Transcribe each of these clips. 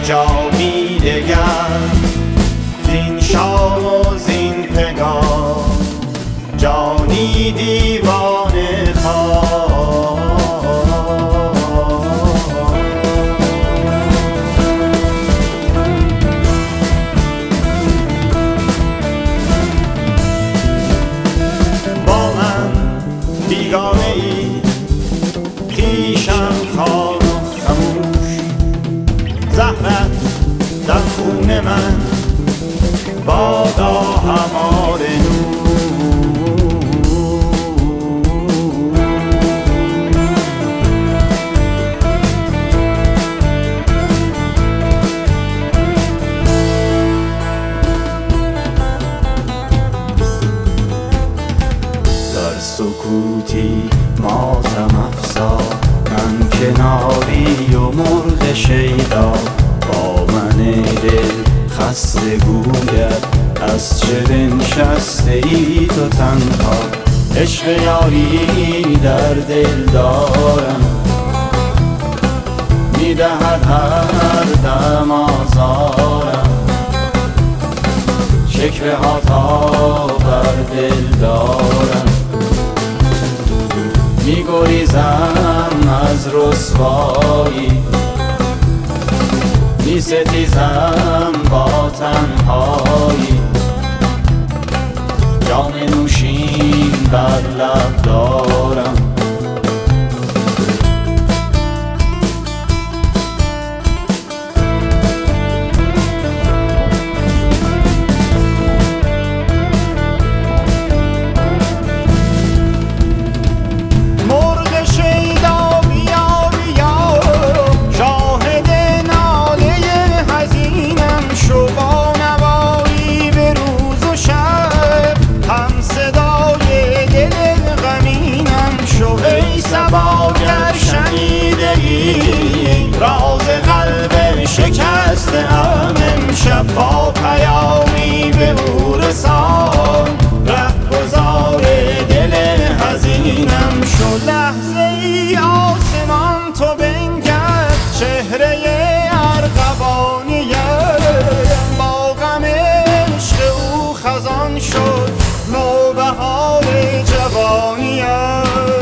جامی دگر زین شام و زین پگاه جانی دیوانه خواه. با من بیگانه ای خویشم خواه و خموش، زهرت در خون من بادا همار نور. در سکوتی ماتم افزا من کناری و مرغ شیدا، با من دل خسته گوید از چه بنشسته ای تو تنها. عشق یاری در دل دارم میدهد هر دم آزارم، شکوه ها تا بر دل دارم، میگریزم از رسوایی، میستیزم با تنهایی، جام نوشین بر لب دارم. گر شنیده ای راز قلب شکسته ام امشب با پیامی به او رسان، رهگذار دل حزینم شد. لحظه ای آسمان تو بنگر چهره ارغوانیم، با غم عشق او خزان شد نوبهار جوانیم.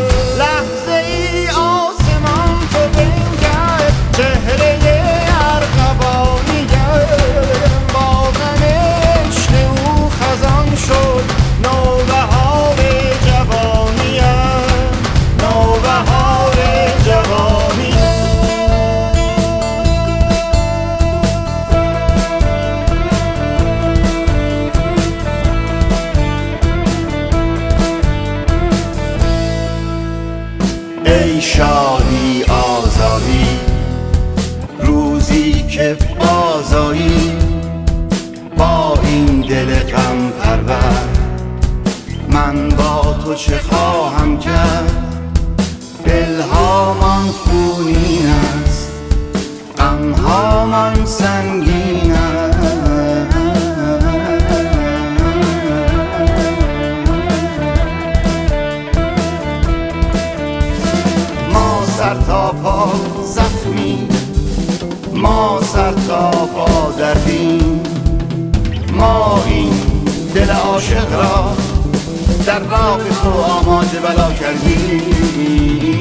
ای شادی آزادی روزی که بازایی، با این دل غم پرور من با تو چه خواهم کرد. دلهامان خونین است غمهامان سنگین است، سر تا پا زخمی ما سر تا پا دردیم، ما این دل عاشق را در راه تو آماده بلا کردیم.